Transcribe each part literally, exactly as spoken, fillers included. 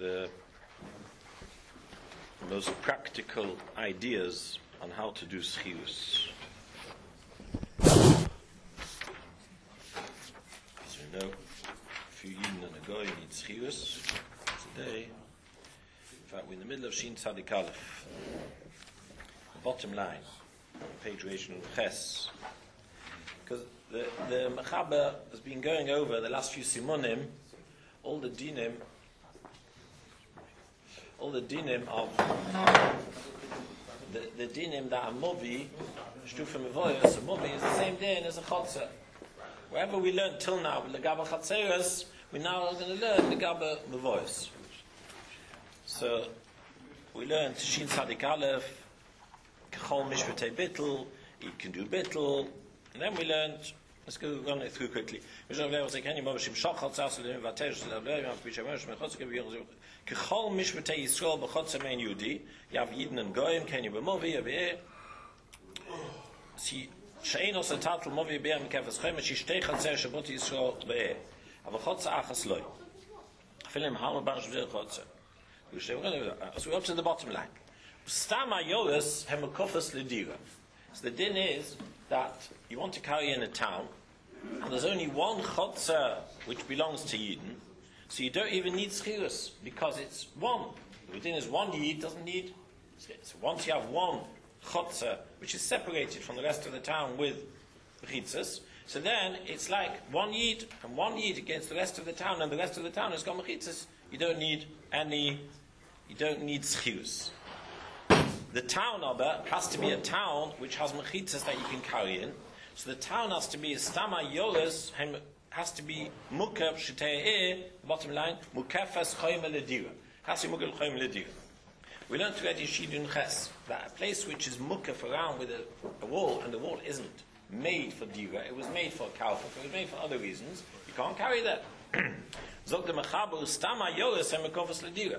the most practical ideas on how to do schirus. As we know, if you Yidden and a Goy need schirus today, in fact we're in the middle of Shin Tzadik Aleph. The bottom line, page Reish Ches. Because the, the Mechaber has been going over the last few Simonim, all the dinim, all the dinim of the, the dinim that a movi, shtufa mevoyos, a movi is the same din as a chotzer. Wherever we learned till now with the Gaba Chatzeres, we now are going to learn the Gaba mevoyos. So we learned Shin Tzadik Aleph, Kechol Mishvatei Bittel, you can do Bittel, and then we learned. Let's go run it through quickly. Kechol mishvatei Yisrael b'chotzer mein Yehudi. You have Yidden and Goyim. Can you be movi over here? See, she'ein osa tatel movi be'er mikefes chomesh. Yishtei chatzer shabot Yisrael be'er. Aber chotzer achas loy. Filim halma bar shvir chotzer. So we're up to the bottom line. Stam ayoros hemekofes ledira. So the din is that you want to carry in a town, and there's only one chotzer which belongs to Yidden, so you don't even need schirus because it's one. The din is one Yid doesn't need. So once you have one chotzer which is separated from the rest of the town with mechitzas, so then it's like one Yid and one Yid against the rest of the town, and the rest of the town has got mechitzas. You don't need any. You don't need schirus. The town of it has to be a town which has mechitzas that you can carry in. So the town has to be a stama yoris, has to be mukaf shetei, bottom line, mukafas choyim ledira. Has to be mukaf choyim ledira. We learned already Shidun Ches, that a place which is mukaf around with a, a wall, and the wall isn't made for dira, it was made for kalfaf, it was made for other reasons, you can't carry that. Zog the mechaber, stama yoris, hem mukafas ledira.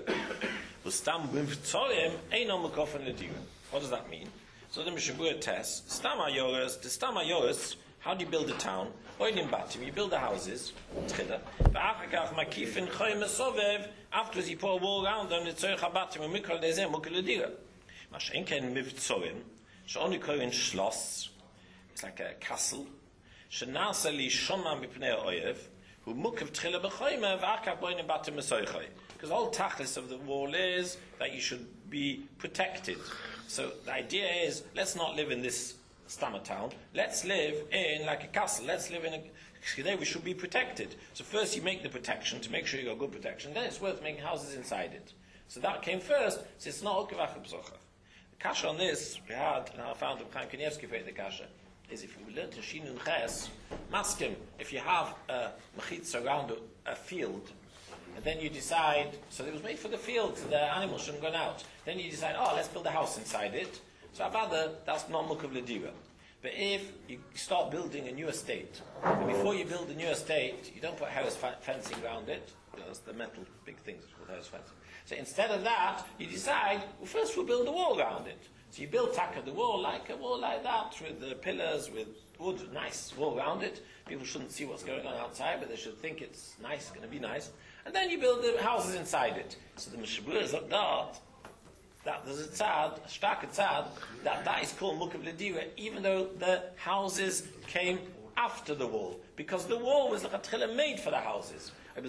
Ustam b'mvtzorim, eino mukafas ledira. What does that mean? So the Mishabura test, Stama Yoris, the Stama Yoris, how do you build a town? Oidim Batim, you build the houses, Tchida. V'achakach makifin choy mesovev, afterwards you put a wall around them, Tzorech HaBatim, and Mikol Dezem, Mukol Ledira. Mashen ken mivtzorim, she'oni korin schloss, it's like a castle, she'nasa li shoma mipnei ha'oyev, hu mukav tchila b'choyme, v'achakach boidim Batim mesoichoi. Because the whole tachlis of the wall is that you should be protected. So the idea is, let's not live in this stammer town. Let's live in like a castle. Let's live in a. Today we should be protected. So first you make the protection to make sure you got good protection. Then it's worth making houses inside it. So that came first. So it's not okevach b'zochach. The kasha on this we had, and I found Chaim Kanievsky for the kasha, is if you learn to Shinun Ches, maskim, if you have a mechitz around a, a field. And then you decide, so it was made for the field, so the animals shouldn't go out. Then you decide, oh, let's build a house inside it. So I'd rather, that's not mukav ledira. But if you start building a new estate, and before you build a new estate, you don't put house fencing around it. That's the metal big things called house fencing. So instead of that, you decide, well, first we'll build a wall around it. So you build taka the wall like a wall like that, with the pillars, with wood, nice wall around it. People shouldn't see what's going on outside, but they should think it's nice, it's going to be nice. And then you build the houses inside it. So the Mishabura is like that. That there's a tzad, a stark tzad, that that is called mukav ledira, even though the houses came after the wall, because the wall was like a tchila made for the houses. And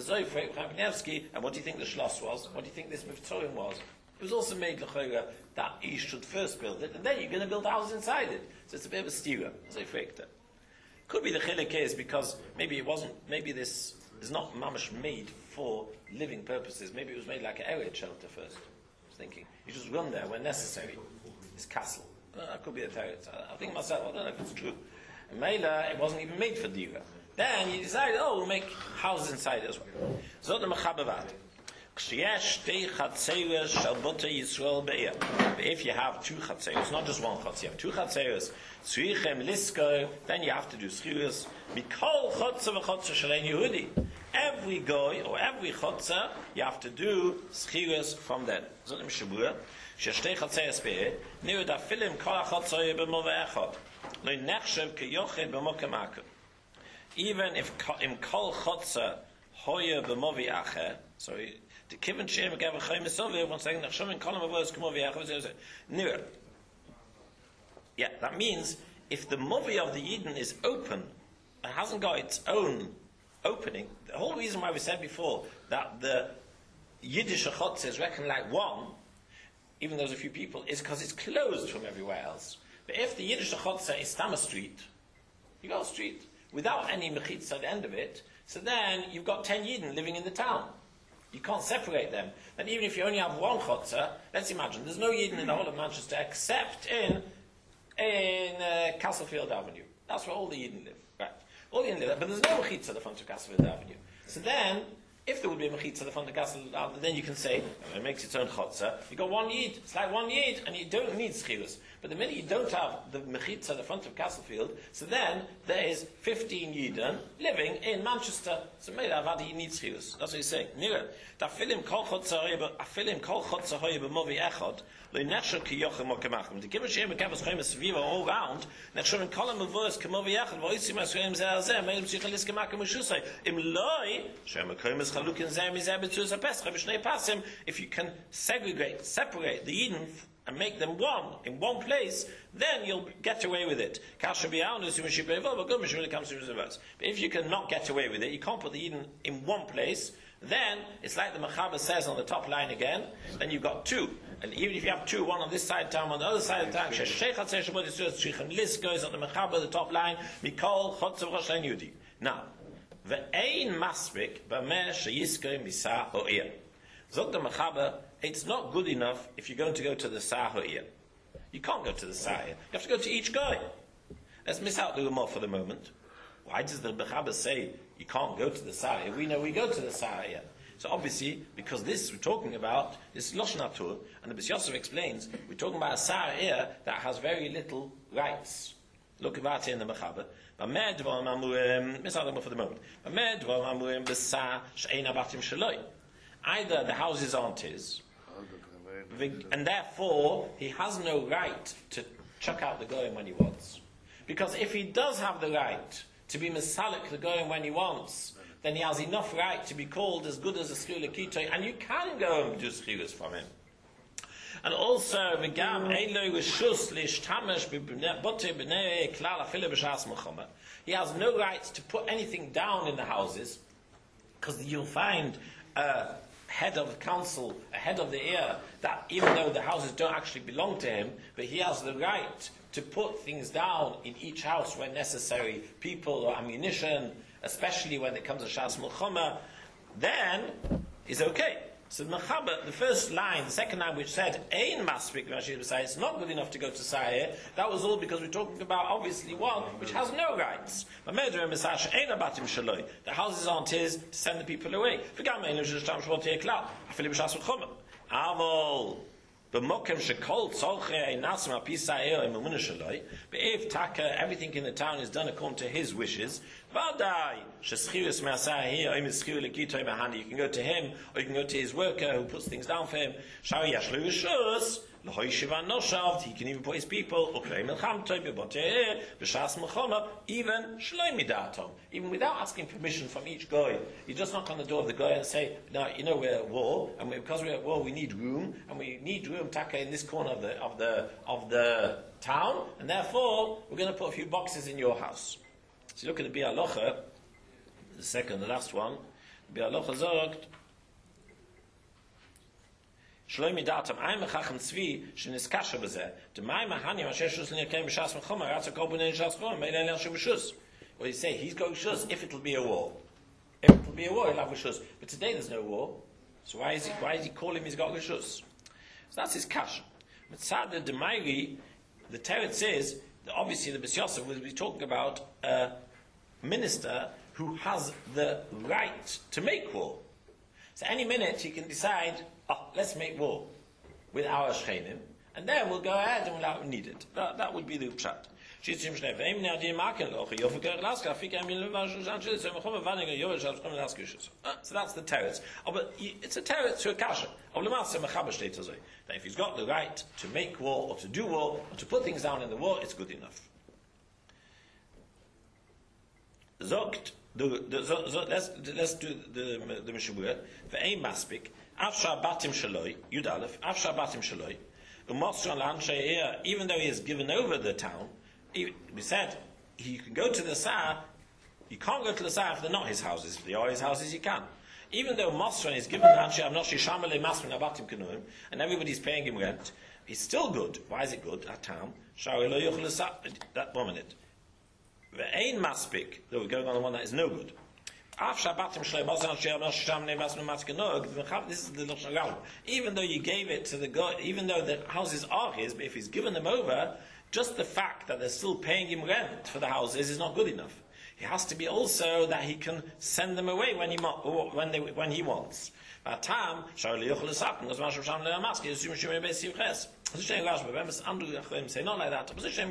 what do you think the shloss was? What do you think this mivtzorim was? It was also made l'chayra that you should first build it, and then you're going to build a house inside it. So it's a bit of a stira. Could be the chilek case because maybe it wasn't. Maybe this is not mamash made for living purposes. Maybe it was made like an area shelter first. I was thinking you just run there when necessary. This castle. Uh, that could be a terrace. I think myself. I don't know if it's true. And Mela, it wasn't even made for dira. Then you decided, oh, we'll make houses inside it as well. So the mechabavat. If you have two chatzeros, not just one chatzer, you have two chatzeros, then you have to do schirus. Every goy or every chatzer, you have to do schirus from them. Even if in kol chatzer, so So the Kivin Shem Gav Chaim Soviet one saying Nachshom column of words come over here. Near. Yeah, that means if the movie of the Yidden is open, it hasn't got its own opening. The whole reason why we said before that the Yiddish Chotze is reckoned like one, even though there's a few people, is because it's closed from everywhere else. But if the Yiddish Chotze is Stama Street, you got a street without any mechitza at the end of it, so then you've got ten Yidden living in the town. You can't separate them. And even if you only have one Chotze, let's imagine there's no Yidden in the whole of Manchester except in in uh, Castlefield Avenue. That's where all the Yidden live. Right. All the Yidden live, but there's no mechitza at the front of Castlefield Avenue. So then, if there would be a mechitza at the front of Castlefield Avenue, then you can say, oh, it makes its own chotza. You've got one Yid, it's like one Yid, and you don't need schirus. But the minute you don't have the mechitza at the front of Castlefield, so then there is fifteen Yidden living in Manchester. So maybe Avadi needs schirus. That's what he's saying. Nira, da filim kol chotza afilim kol chotza hoye b'movi echad. The given shem kavas chaim sviva all round. Nachshom in kolam avos kamovi yachad voisim asreim zeazeh meim psichalis kemakim ushusay im loy shem kaim es chalukin zeh mizeh betzuz apescha b'shnei pasim. If you can segregate, separate the Yidden and make them one in one place, then you'll get away with it. But if you cannot get away with it, you can't put the Yidden in one place. Then it's like the Mechaber says on the top line again. Then you've got two, and even if you have two, one on this side of town, on the other side of town, list goes on the Mechaber, the top line. Mikol Chotzav Rosh Yudi. Now, ve'ein masvik b'meh sheyiskei misah ho'ir. Zog the Mechaber, it's not good enough if you're going to go to the Sah ho'ir. You can't go to the Sah ho'ir. You have to go to each guy. Let's miss out the Gemara for the moment. Why does the Mechaber say you can't go to the Sah? We know we go to the Sah. So obviously, because this we're talking about, this is Lashon HaTur, and the B's Yosef explains, we're talking about a Sah that has very little rights. Look about it in the Mechaber. Miss out for the moment. Either the houses aren't his, and therefore he has no right to chuck out the goyim when he wants. Because if he does have the right to be Mesalik the goyim when he wants, then he has enough right to be called as good as a Schila Kitoi, and you can go and do Schilas from him. And also, V'gam Eiloi Rishus L'Ishtamash B'Bote B'nei Klal Afile B'Shas Mechama. He has no right to put anything down in the houses, because you'll find a head of the council, a head of the ear, that even though the houses don't actually belong to him, but he has the right to put things down in each house when necessary, people or ammunition, especially when it comes to Shas Milchama, then is okay. So the Mechaber, the first line, the second line which said, Ein Masvik, it's not good enough to go to Sa'ir, that was all because we're talking about obviously one which has no rights. The houses aren't his to send the people away. But if taka, everything in the town is done according to his wishes, you can go to him, or you can go to his worker who puts things down for him. He can even put his people, even even without asking permission from each guy. You just knock on the door of the guy and say, "Now you know we're at war, and we, because we're at war, we need room, and we need room taka in this corner of the of the of the town, and therefore we're going to put a few boxes in your house." So you look at the Bialocha, the second, the last one. Bialocha zogt. Shloimi datam ay mechachem tzvi sheniskasha bezeh. The may mahani masher shus nekem b'shas mechomer ratza kol b'nei shas mechomer meilei len shus. Well, you say he's going shus if it'll be a war. If it'll be a war, he'll have a shus. But today there's no war, so why is he? Why is he calling him he's got a shus? So that's his kasha. But Tzadda Demairi, the Teretz says that obviously the B's Yosef will be talking about a minister who has the right to make war. So any minute he can decide, oh, let's make war with our Shchenim, and then we'll go ahead and we'll need it. That, that would be the Pshat. So that's the teretz. Oh, but it's a teretz to a kasha. That if he's got the right to make war or to do war or to put things down in the war, it's good enough. Zogt the, the, so, so let's let's do the the Mishabura. For a maspik, afsha batim shaloi, Yud Aleph, afsha batim shaloi, umosran lanshay, even though he has given over the town, he, we said he can go to the Sa'ah. You can't go to the Sa'ah if they're not his houses. If they are his houses, you can. Even though Mosran is given and everybody's paying him rent, he's still good. Why is it good? At town. That one minute. Ve'ein maspik, though we're going on the one that is no good. This is the Lashon. Even though you gave it to the God, even though the houses are his, but if he's given them over, just the fact that they're still paying him rent for the houses is not good enough. It has to be also that he can send them away when he when they when he wants. Some say not like that.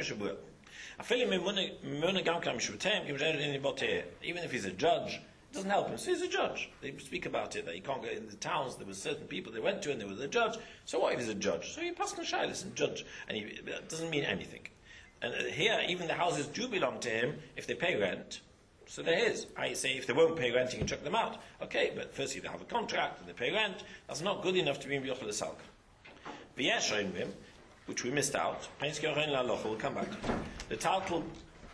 Even if he's a judge, it doesn't help him. So he's a judge. They speak about it that he can't go in the towns. There were certain people they went to, and there was a judge. So what if he's a judge? So he passed on shilas and judge, and he, it doesn't mean anything. And here, even the houses do belong to him if they pay rent. So they're his. I say if they won't pay rent, he can chuck them out. Okay, but first if they have a contract and they pay rent, that's not good enough to be in B'yochel Salka. V'yesh Oimrim, which we missed out. We'll come back to it. The title.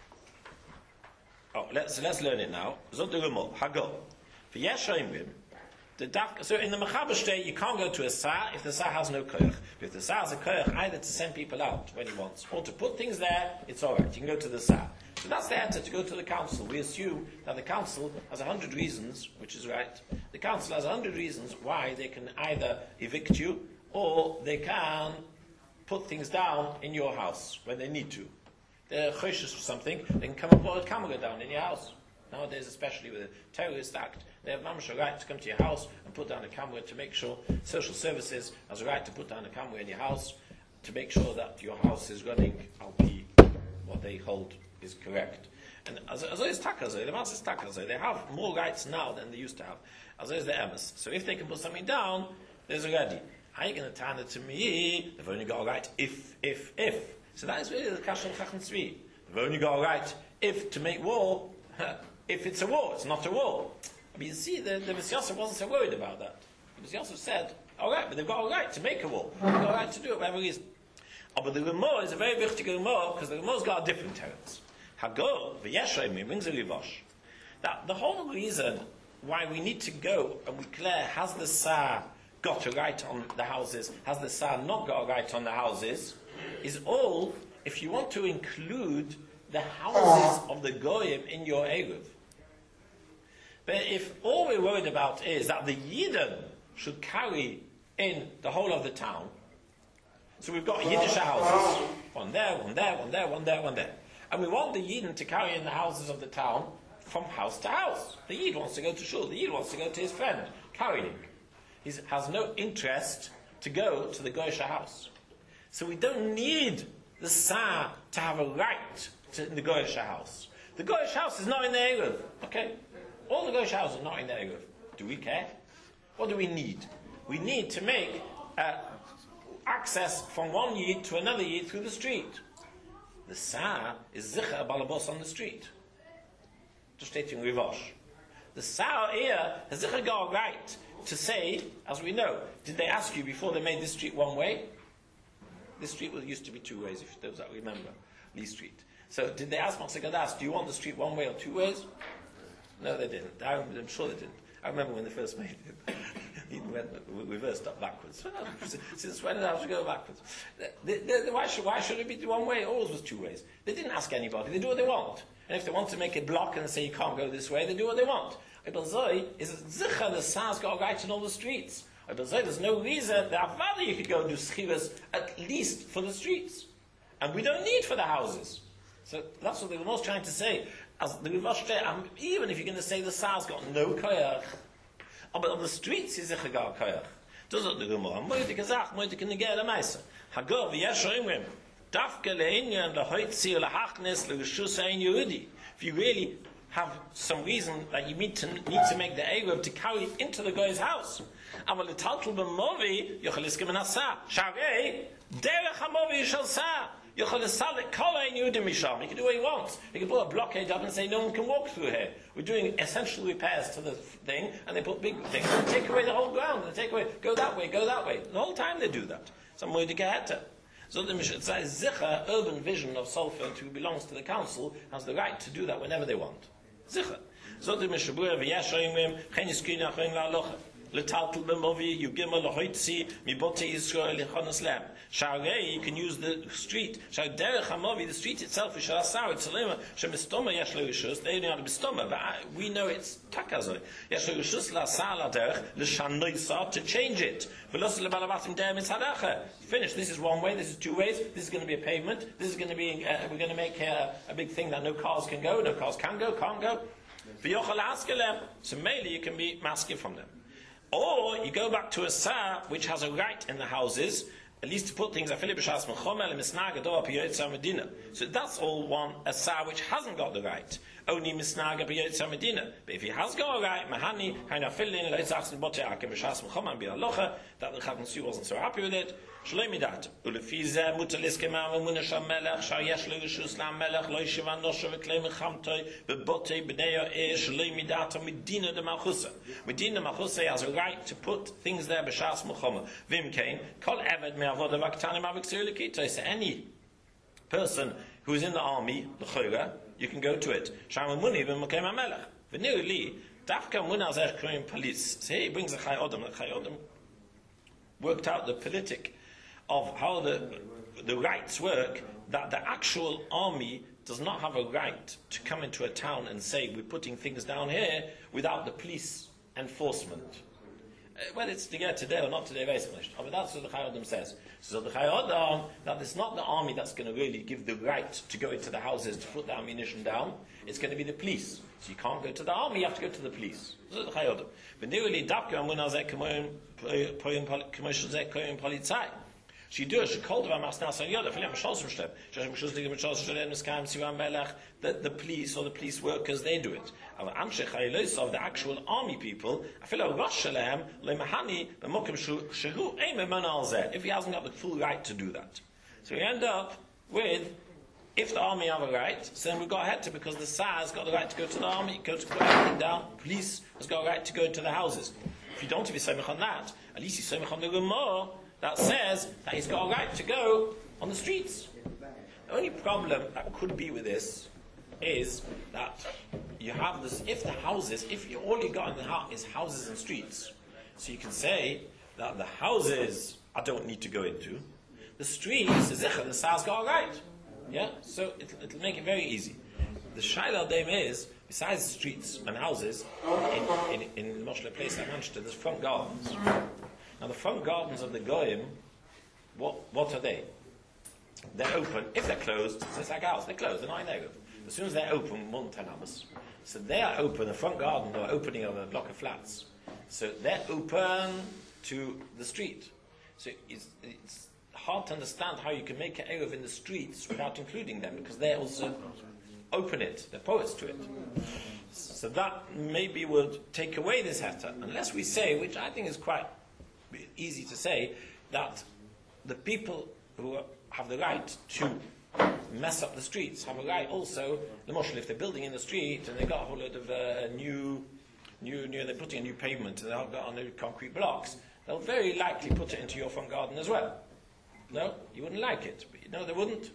Oh, let's let's learn it now. Zot the Gemara Hagol. V'yesh Oimrim. So in the Mechaber state, you can't go to a Sa'ah if the Sa'ah has no koyach. If the Sa'ah has a koyach, either to send people out when he wants, or to put things there, it's alright. You can go to the Sa'ah. So that's the answer, to go to the council. We assume that the council has a hundred reasons, which is right. The council has a hundred reasons why they can either evict you, or they can put things down in your house when they need to. They're choshes for something, they can come and put a camera down in your house. Nowadays, especially with a terrorist act, they have mamash a right to come to your house and put down a camera to make sure social services has a right to put down a camera in your house to make sure that your house is running al pi what they hold is correct. And as as is takazay, the master is takazay. They have more rights now than they used to have. As is the emes. So if they can put something down, there's already. How are you going to turn it to me? They've only got a right if, if, if. So that is really the kashal chachan tzvi. They've only got a right if to make war. If it's a war, it's not a war. I mean, you see, the, the Mister Yosef wasn't so worried about that. The Mister Yosef said, all right, but they've got a right to make a war. They've got a right to do it, whatever reason. Oh, but the Gemara is a very wichtig Gemara, because the Gemara's got a different terms. Hagor, v'yeshoimim, means a rivosh. That the whole reason why we need to go and we declare, has the Sa'ah got a right on the houses, has the Sa'ah not got a right on the houses, is all if you want to include the houses of the Goyim in your Eruv. But if all we're worried about is that the Yidden should carry in the whole of the town, so we've got Yiddish houses, one there, one there, one there, one there, one there. And we want the Yidden to carry in the houses of the town from house to house. The Yid wants to go to shul, the Yid wants to go to his friend, carrying. He has no interest to go to the Goyish house. So we don't need the Sa'ah to have a right to in the Goyish house. The Goyish house is not in the Eruv. Okay? All the Goyish houses are not in the Eruv. Do we care? What do we need? We need to make uh, access from one Yid to another Yid through the street. The Sa'ah is Zicha Balabos on the street. Just stating Rivosh. The Sa'ah here has Zicha got a right to say, as we know, did they ask you before they made this street one way? This street was, used to be two ways, if those that remember, Lee Street. So did they ask Moshe Gadas, do you want the street one way or two ways? No, they didn't. I, I'm sure they didn't. I remember when they first made it. Even went reversed up backwards. Since when did I have to go backwards? They, they, they, why, should, why should it be one way? It always was two ways. They didn't ask anybody. They do what they want. And if they want to make a block and say you can't go this way, they do what they want. Ibn Zoi is Zicha, the Sa'ah's got a right in all the streets. Ibn Zoi, there's no reason that rather you could go and do schiras at least for the streets. And we don't need for the houses. So that's what they were most trying to say. As the Rivosh say, um, even if you're going to say the Sa'ah's got no koyach, oh, but on the streets is Zicha got koyach. Doesn't the Gemara? Moedik azach, moedik in the Gera Meisa. Hagor v'yeshoimrim. Dafke le'inyan le'hoitzi le'hachnes le'reshus ha'in Yehudi. If you really have some reason that you need to need to make the Eruv to carry it into the guy's house. Aval l'taltul b'movi yochel iskem in hasa. Sharei derech hamovi shel sa. You can do what he wants. He can put a blockade up and say no one can walk through here. We're doing essential repairs to the thing, and they put big things and take away the whole ground and take away, go that way, go that way. The whole time they do that. Some way to get it. So the Zicha, urban vision of Salford, who belongs to the council, has the right to do that whenever they want. Zicha. So the Mishabura v'yashoyim cheniskina choyin la'alocha. L'taltel b'movi yugima l'hoitzi mibote Yisrael l'chonos lem. Sha'arei, you can use the street. Sha'derech hamovi, the street itself is sha'asar, it's alema, she'mistoma yesh le'rishus, they only have bistoma, but we know it's takazoi. Yesh le'rishus la'asar la'derech, l'shanoisa, to change it. V'los le'balavatim derem mitzadacha. Finish, this is one way, this is two ways, this is going to be a pavement, this is going to be, uh, we're going to make uh, a big thing that no cars can go, no cars can go, can't go. So mainly you can be masking from them. Or you go back to a Sah which has a right in the houses, at least to put things. So that's all one, a Sah which hasn't got the right. Only misnaga b'yotza medina. But if he has got a right, mahani haina fillin leitzachs and bote akim b'shas mechoman b'alocha, that the Chatan Su wasn't so happy with it. Shloi midat. Ulefize mutalis kemam v'munah sham melech shar yesh le'rishus la melech lo yishivan nosho v'klei mechamtoi v'bote b'nei e shloi midat medina de malchusa. Medina malchusa has a right to put things there b'shas mechoman. Vim kain kol eved me'avoda v'aktanim av'ksir l'kito. So any person who is in the army, the chayra, you can go to it. Shama muni v'makem hamelech. V'niru li, dafka muna zeh kroim police. So here he brings a Chai Odom. The Chai Odom worked out the politic of how the the rights work, that the actual army does not have a right to come into a town and say, we're putting things down here, without the police enforcement. Uh, whether it's together today or not today, very finished. But that's what the Chai Odom says. So the Chai Odom, that it's not the army that's going to really give the right to go into the houses to put the ammunition down. It's going to be the police. So you can't go to the army, you have to go to the police. So the Chai Odom. But nearly dafka amuna zeh commercial zeh koyim polizei. She do she called about Masnas and Yoda. Filim Shalom Shlem. Shashim Shuzdig Shalom Shlem Miskam Sivan Melech. That the police or the police workers they do it. Of Anshe Chaylos of the actual army people. I feel like Rosh Shalem Lemahani B'Mokim Shehu Eimem Manal Zeh. If he hasn't got the full right to do that, so we end up with, if the army have a right, so then we go ahead to, because the Sah has got the right to go to the army, go to put everything down. Police has got a right to go into the houses. If you don't, if you say on that, at least you say on the Gemara that says that he's got a right to go on the streets. The only problem that could be with this is that you have this, if the houses, if you, all you got in the house is houses and streets, so you can say that the houses I don't need to go into, the streets, the Zechah, the Sah's got a right. Yeah? So it, it'll make it very easy. The Shaila Dame is, besides the streets and houses, in, in, in Moshe place like Manchester, there's front gardens. Now the front gardens of the Goyim, what what are they? They're open. If they're closed, so it's like ours, they're closed, they're not in there. As soon as they're open, one ten hours. So they are open, the front garden or opening of a block of flats. So they're open to the street. So it's, it's hard to understand how you can make an Erev in the streets without including them, because they also open it, they're poets to it. So that maybe would take away this heta, unless we say, which I think is quite easy to say, that the people who have the right to mess up the streets have a right also, the Moshel, if they're building in the street and they've got a whole load of uh, new, new, new, they're putting a new pavement and they've got on new concrete blocks, they'll very likely put it into your front garden as well. No? You wouldn't like it. But you know they wouldn't?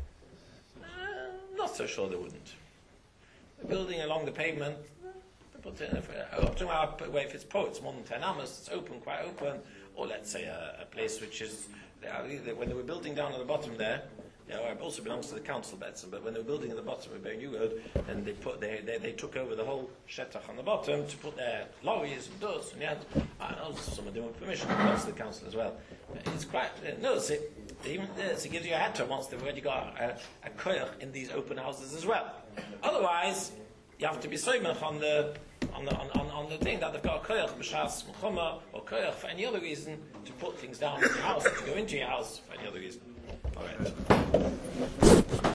Uh, not so sure they wouldn't. They're building along the pavement, But uh, up to our way, if it's poets, more than ten amas, it's open, quite open. Or let's say a, a place which is, they are, when they were building down at the bottom there, you know, it also belongs to the council, Betson, but when they were building at the bottom of Bay New Road, and they put they, they they took over the whole shetach on the bottom to put their lorries and doors, and yet, I know some of them with permission, it belongs to the council as well. But it's quite, uh, notice it, even this, it gives you a head to once they've already got a, a koyach in these open houses as well. Otherwise, you have to be soymach on the on the on, on, on the thing that they've got a koyach b'shas mechoma or koyach for any other reason to put things down in your house or to go into your house for any other reason. All right.